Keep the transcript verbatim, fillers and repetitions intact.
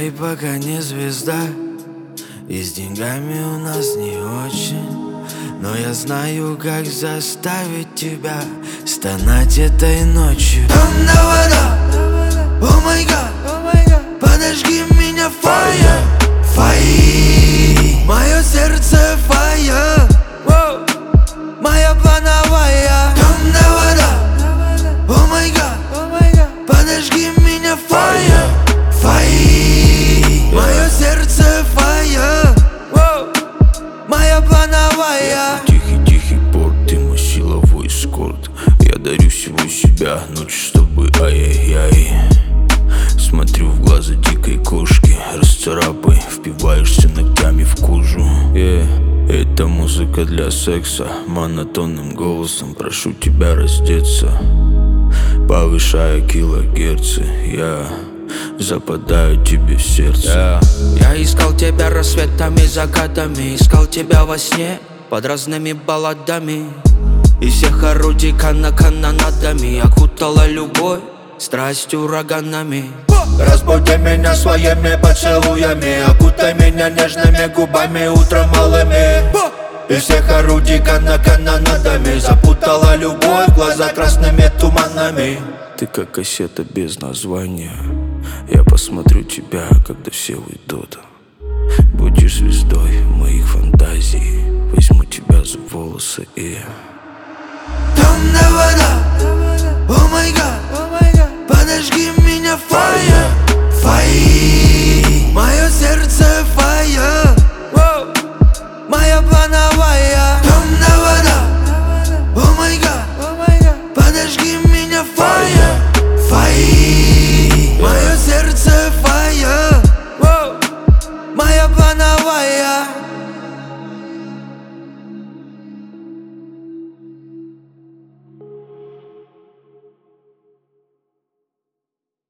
Играй, пока не звезда, и с деньгами у нас не очень, но я знаю, как заставить тебя стонать этой ночью. Темная вода, о май гад, подожги меня, fire, fire. Мое сердце fire, моя плановая. Темная вода, о май гад, подожги меня, fire, fire. Мое сердце fire, моя плановая. Тихий-тихий порт, ты мой силовой эскорт. Я дарю всего себя, ночь с тобой, ай-яй-яй. Смотрю в глаза дикой кошки, расцарапай, впиваешься ногтями в кожу. yeah. Это музыка для секса, монотонным голосом прошу тебя раздеться. Повышая килогерцы, я западаю тебе в сердце. yeah. Я искал тебя рассветами, закатами, искал тебя во сне под разными балладами. Из всех орудий канонадами окутала любовь, страсть ураганами. Разбуди меня своими поцелуями, окутай меня нежными губами утром малыми. Из всех орудий канонадами запутала любовь, глаза красными туманами. Ты как кассета без названия, я посмотрю тебя, когда все уйдут. Будешь звездой моих фантазий, возьму тебя за волосы и... Темная вода, о май гад, подожги меня, fire, fire. Мое